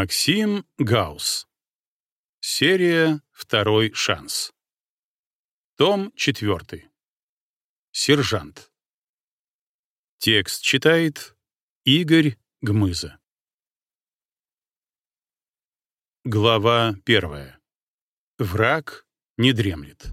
Максим Гаусс. Серия «Второй шанс». Том 4. Сержант. Текст читает Игорь Гмыза. Глава 1. Враг не дремлет.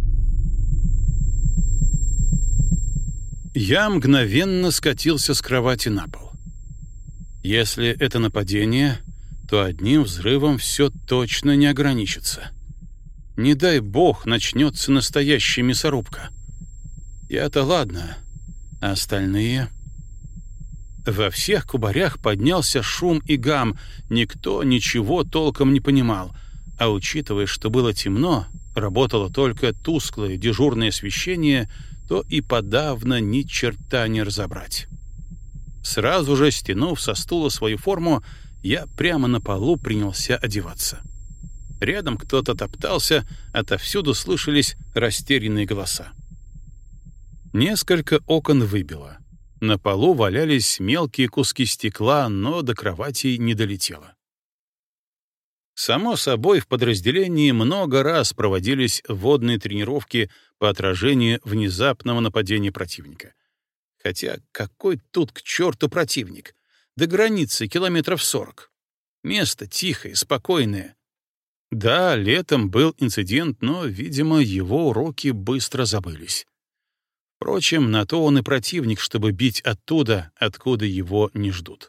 Я мгновенно скатился с кровати на пол. Если это нападение, то одним взрывом все точно не ограничится. Не дай бог начнется настоящая мясорубка. Я-то ладно, а остальные... Во всех кубарях поднялся шум и гам, никто ничего толком не понимал, а учитывая, что было темно, работало только тусклое дежурное освещение, то и подавно ни черта не разобрать. Сразу же, стянув со стула свою форму, я прямо на полу принялся одеваться. Рядом кто-то топтался, отовсюду слышались растерянные голоса. Несколько окон выбило. На полу валялись мелкие куски стекла, но до кровати не долетело. Само собой, в подразделении много раз проводились водные тренировки по отражению внезапного нападения противника. Хотя какой тут к черту противник? До границы километров 40. Место тихое, спокойное. Да, летом был инцидент, но, видимо, его уроки быстро забылись. Впрочем, на то он и противник, чтобы бить оттуда, откуда его не ждут.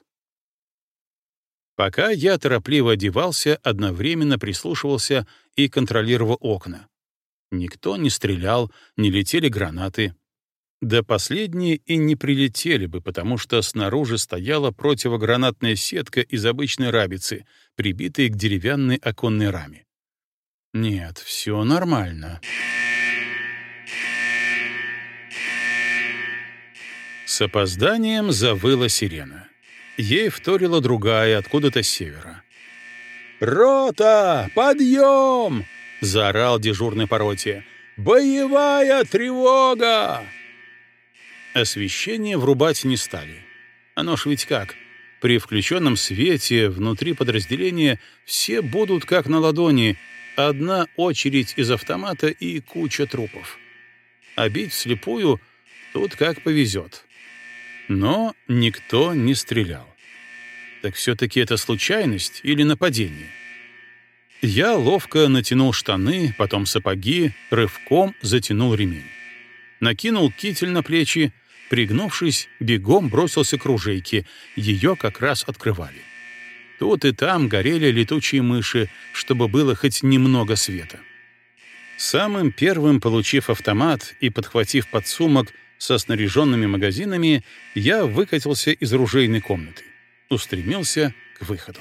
Пока я торопливо одевался, одновременно прислушивался и контролировал окна. Никто не стрелял, не летели гранаты. Да последние и не прилетели бы, потому что снаружи стояла противогранатная сетка из обычной рабицы, прибитая к деревянной оконной раме. Нет, все нормально. С опозданием завыла сирена. Ей вторила другая, откуда-то с севера. «Рота! Подъем!» — заорал дежурный по роте. «Боевая тревога!» Освещение врубать не стали. Оно ж ведь как? При включенном свете внутри подразделения все будут как на ладони, одна очередь из автомата и куча трупов. А бить вслепую тут как повезет. Но никто не стрелял. Так все-таки это случайность или нападение? Я ловко натянул штаны, потом сапоги, рывком затянул ремень. Накинул китель на плечи, пригнувшись, бегом бросился к ружейке, ее как раз открывали. Тут и там горели летучие мыши, чтобы было хоть немного света. Самым первым, получив автомат и подхватив подсумок со снаряженными магазинами, я выкатился из ружейной комнаты, устремился к выходу.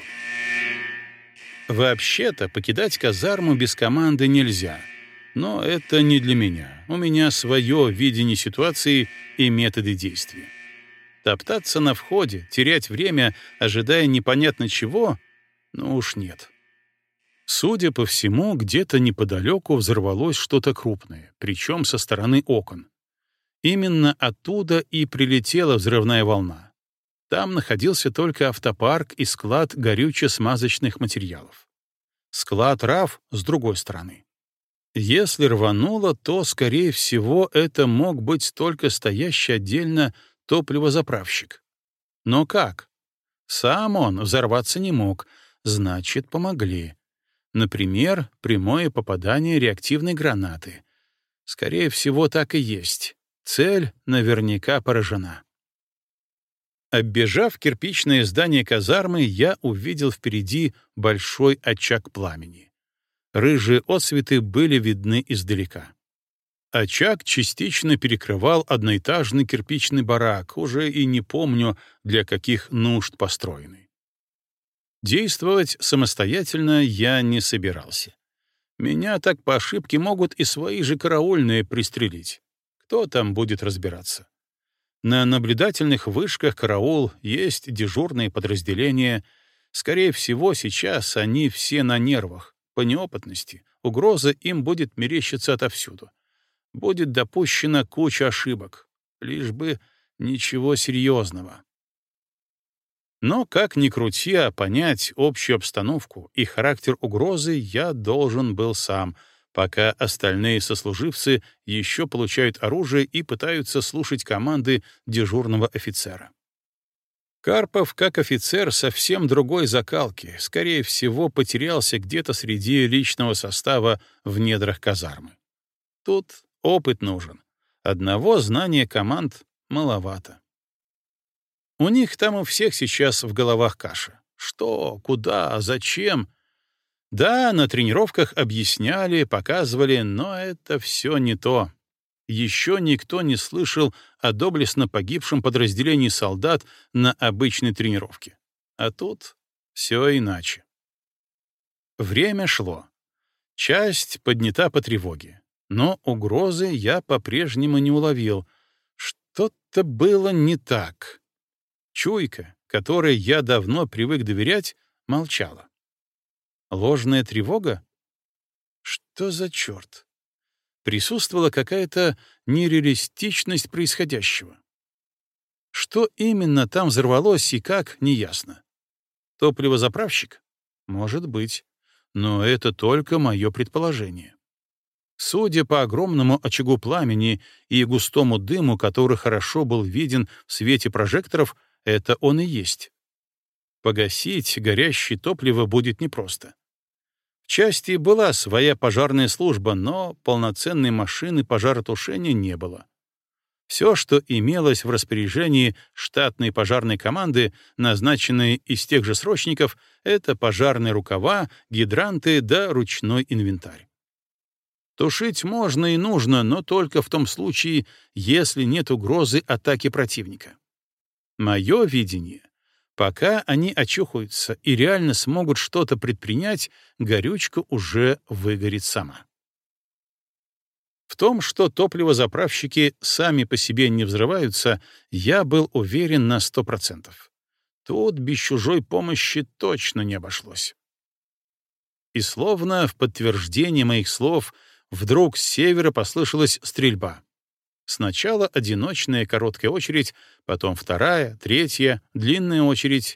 Вообще-то покидать казарму без команды нельзя, но это не для меня. У меня свое видение ситуации и методы действия. Топтаться на входе, терять время, ожидая непонятно чего, ну уж нет. Судя по всему, где-то неподалеку взорвалось что-то крупное, причем со стороны окон. Именно оттуда и прилетела взрывная волна. Там находился только автопарк и склад горюче-смазочных материалов. Склад РАФ с другой стороны. Если рвануло, то, скорее всего, это мог быть только стоящий отдельно топливозаправщик. Но как? Сам он взорваться не мог, значит, помогли. Например, прямое попадание реактивной гранаты. Скорее всего, так и есть. Цель наверняка поражена. Оббежав кирпичное здание казармы, я увидел впереди большой очаг пламени. Рыжие отсветы были видны издалека. Очаг частично перекрывал одноэтажный кирпичный барак, уже и не помню, для каких нужд построенный. Действовать самостоятельно я не собирался. Меня так по ошибке могут и свои же караульные пристрелить. Кто там будет разбираться? На наблюдательных вышках караул есть дежурные подразделения. Скорее всего, сейчас они все на нервах, по неопытности. Угроза им будет мерещиться отовсюду. Будет допущена куча ошибок, лишь бы ничего серьезного. Но, как ни крути, а понять общую обстановку и характер угрозы я должен был сам, пока остальные сослуживцы еще получают оружие и пытаются слушать команды дежурного офицера. Карпов, как офицер, совсем другой закалки, скорее всего, потерялся где-то среди личного состава в недрах казармы. Тут опыт нужен. Одного знания команд маловато. У них там у всех сейчас в головах каша. Что, куда, зачем? Да, на тренировках объясняли, показывали, но это все не то. Еще никто не слышал о доблестно погибшем подразделении солдат на обычной тренировке. А тут все иначе. Время шло. Часть поднята по тревоге. Но угрозы я по-прежнему не уловил. Что-то было не так. Чуйка, которой я давно привык доверять, молчала. Ложная тревога? Что за черт? Присутствовала какая-то нереалистичность происходящего. Что именно там взорвалось и как, неясно. Топливозаправщик? Может быть. Но это только мое предположение. Судя по огромному очагу пламени и густому дыму, который хорошо был виден в свете прожекторов, это он и есть. Погасить горящее топливо будет непросто. В части была своя пожарная служба, но полноценной машины пожаротушения не было. Все, что имелось в распоряжении штатной пожарной команды, назначенной из тех же срочников, это пожарные рукава, гидранты да ручной инвентарь. Тушить можно и нужно, но только в том случае, если нет угрозы атаки противника. Мое видение: пока они очухаются и реально смогут что-то предпринять, горючка уже выгорит сама. В том, что топливозаправщики сами по себе не взрываются, я был уверен на 100%. Тут без чужой помощи точно не обошлось. И словно в подтверждение моих слов, вдруг с севера послышалась стрельба. Сначала одиночная короткая очередь, потом вторая, третья, длинная очередь.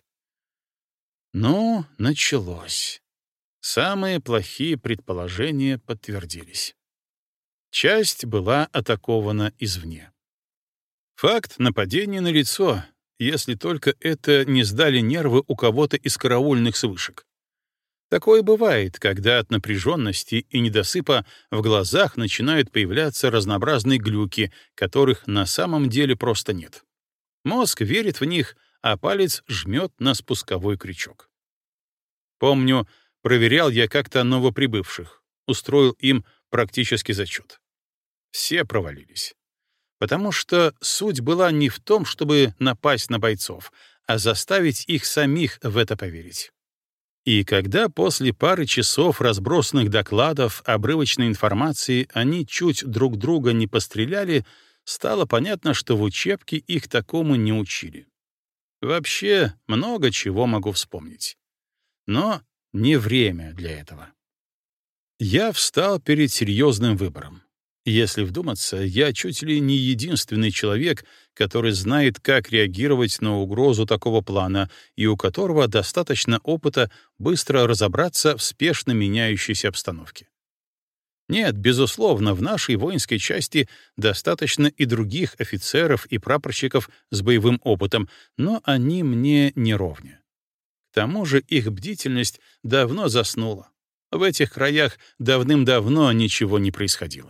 Ну, началось. Самые плохие предположения подтвердились. Часть была атакована извне. Факт нападения налицо, если только это не сдали нервы у кого-то из караульных с вышек. Такое бывает, когда от напряженности и недосыпа в глазах начинают появляться разнообразные глюки, которых на самом деле просто нет. Мозг верит в них, а палец жмет на спусковой крючок. Помню, проверял я как-то новоприбывших, устроил им практический зачет. Все провалились. Потому что суть была не в том, чтобы напасть на бойцов, а заставить их самих в это поверить. И когда после пары часов разбросанных докладов, обрывочной информации они чуть друг друга не постреляли, стало понятно, что в учебке их такому не учили. Вообще, много чего могу вспомнить. Но не время для этого. Я встал перед серьезным выбором. Если вдуматься, я чуть ли не единственный человек, который знает, как реагировать на угрозу такого плана и у которого достаточно опыта быстро разобраться в спешно меняющейся обстановке. Нет, безусловно, в нашей воинской части достаточно и других офицеров и прапорщиков с боевым опытом, но они мне не ровня. К тому же их бдительность давно заснула. В этих краях давным-давно ничего не происходило.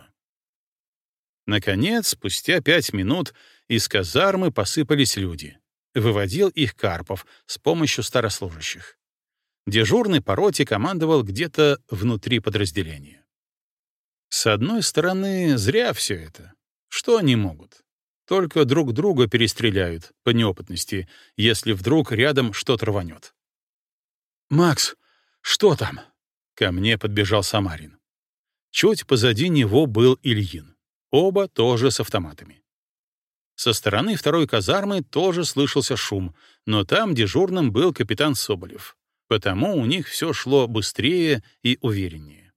Наконец, спустя 5 минут из казармы посыпались люди. Выводил их Карпов с помощью старослужащих. Дежурный по роте командовал где-то внутри подразделения. С одной стороны, зря все это. Что они могут? Только друг друга перестреляют по неопытности, если вдруг рядом что-то рванет. «Макс, что там?» — ко мне подбежал Самарин. Чуть позади него был Ильин. Оба тоже с автоматами. Со стороны второй казармы тоже слышался шум, но там дежурным был капитан Соболев, потому у них все шло быстрее и увереннее.